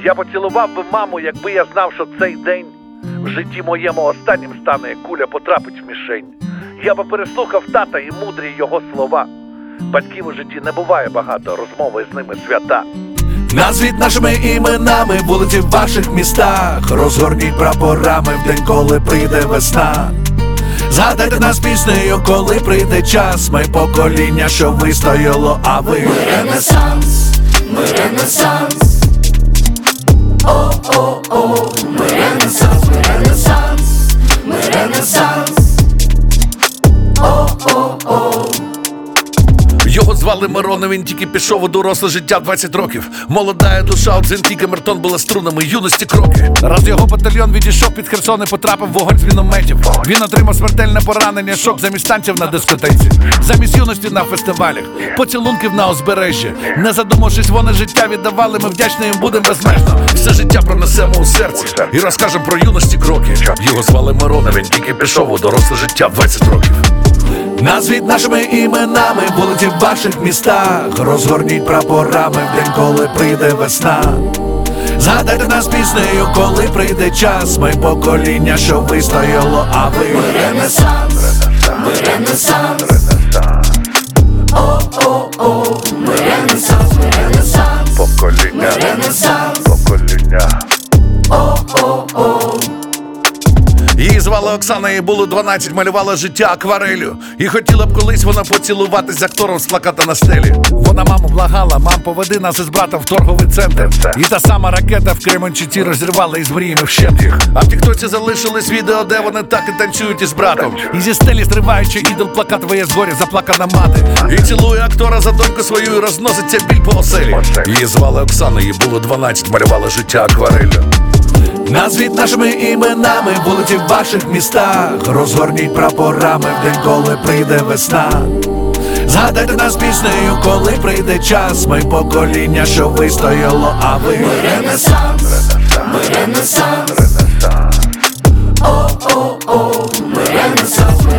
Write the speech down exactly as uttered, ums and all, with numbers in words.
Я поцілував би маму, якби я знав, що цей день в житті моєму останнім стане, як куля потрапить в мішень. Я би переслухав тата і мудрі його слова. Батьків у житті не буває багато, розмови з ними свята. Назвіть нашими іменами вулиці в ваших містах, розгорніть прапорами в день, коли прийде весна. Згадайте нас піснею, коли прийде час. Ми покоління, що вистояло, а ви Ренесанс, ми ренесанс. О-о-о, ми ренесанс, ми ренесанс, ми ренесанс. О-о-о. Його звали Мирон, він тільки пішов у доросле життя в двадцять років. Молодая душа, от Зентіки Камертон була струнами юності кроки. Раз його батальйон відійшов під Херсон і потрапив в вогонь з мінометів. Він отримав смертельне поранення, шок замість танців на дискотеці, замість юності на фестивалях, поцілунків на узбережжі. Не задумавшись, вони життя віддавали, ми вдячні їм будем безмежно. Все життя пронесемо у серці і розкажемо про юності кроки. Його звали Мирон, він тільки пішов у доросле життя в двадцять років. Назвіть нашими іменами вулиці в ваших містах, розгорніть прапорами в день, коли прийде весна. Згадайте нас піснею, коли прийде час. Ми покоління, що вистояло, а ви Ренесанс, ми ренесанс. О-о-о, ми ренесанс, ми ренесанс. Покоління, Ми ренесанс. покоління. О-о-о. Її звали Оксана, їй було дванадцять, малювала життя акварелью. І хотіла б колись вона поцілуватись з актором з плаката на стелі. Вона маму благала: мам, поведи нас із братом в торговий центр. І та сама ракета в Кременчуці розірвала із мріями вщент їх. А в тіктоці залишились відео, де вони так і танцюють із братом. І зі стелі зриваючи ідол плакат «Твоє згорі, заплакана мати». І цілує актора за доньку свою, і розноситься біль по оселі. Її звали Оксана, їй було дванадцять, малювала життя акварелью. Назвіть нашими іменами вулиці в ваших містах, розгорніть прапорами в день, коли прийде весна. Згадайте нас піснею, коли прийде час. Ми покоління, що вистояло, а ви Ренесанс, ми ренесанс. О-о-о, ми ренесанс, ми